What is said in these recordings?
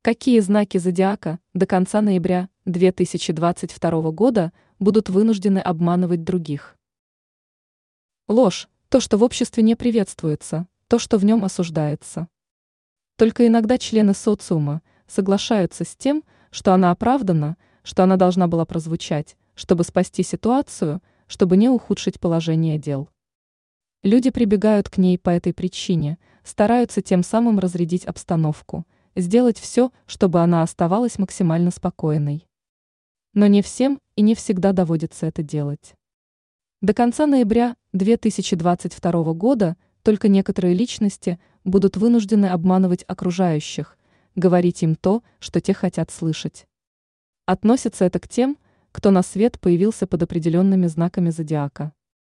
Какие знаки зодиака до конца ноября 2022 года будут вынуждены обманывать других? Ложь – то, что в обществе не приветствуется, то, что в нем осуждается. Только иногда члены социума соглашаются с тем, что она оправдана, что она должна была прозвучать, чтобы спасти ситуацию, чтобы не ухудшить положение дел. Люди прибегают к ней по этой причине, стараются тем самым разрядить обстановку, сделать все, чтобы она оставалась максимально спокойной. Но не всем и не всегда доводится это делать. До конца ноября 2022 года только некоторые личности будут вынуждены обманывать окружающих, говорить им то, что те хотят слышать. Относится это к тем, кто на свет появился под определенными знаками зодиака.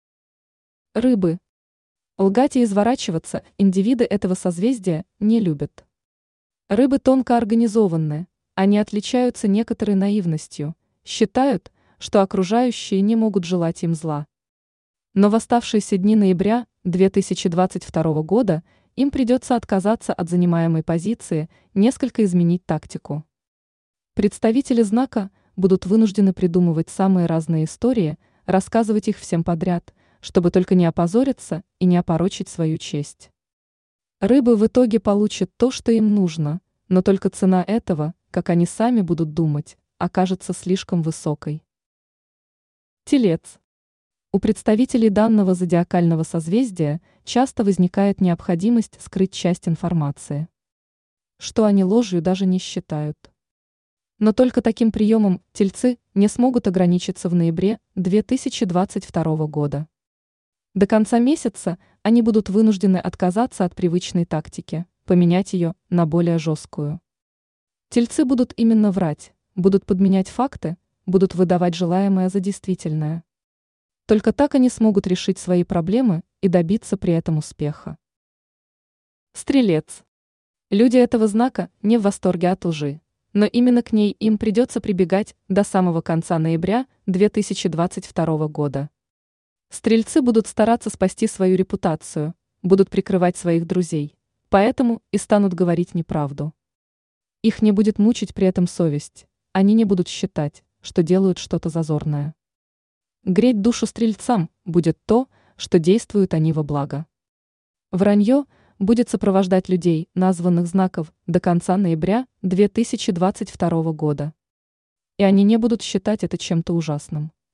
Рыбы. Лгать и изворачиваться индивиды этого созвездия не любят. Рыбы тонко организованные, они отличаются некоторой наивностью, считают, что окружающие не могут желать им зла. Но в оставшиеся дни ноября 2022 года им придется отказаться от занимаемой позиции, несколько изменить тактику. Представители знака будут вынуждены придумывать самые разные истории, рассказывать их всем подряд, чтобы только не опозориться и не опорочить свою честь. Рыбы в итоге получат то, что им нужно, но только цена этого, как они сами будут думать, окажется слишком высокой. Телец. У представителей данного зодиакального созвездия часто возникает необходимость скрыть часть информации, что они ложью даже не считают. Но только таким приемом тельцы не смогут ограничиться в ноябре 2022 года. До конца месяца они будут вынуждены отказаться от привычной тактики, поменять ее на более жесткую. Тельцы будут именно врать, будут подменять факты, будут выдавать желаемое за действительное. Только так они смогут решить свои проблемы и добиться при этом успеха. Стрелец. Люди этого знака не в восторге от лжи, но именно к ней им придется прибегать до самого конца ноября 2022 года. Стрельцы будут стараться спасти свою репутацию, будут прикрывать своих друзей, поэтому и станут говорить неправду. Их не будет мучить при этом совесть, они не будут считать, что делают что-то зазорное. Греть душу стрельцам будет то, что действуют они во благо. Вранье будет сопровождать людей названных знаков до конца ноября 2022 года. И они не будут считать это чем-то ужасным.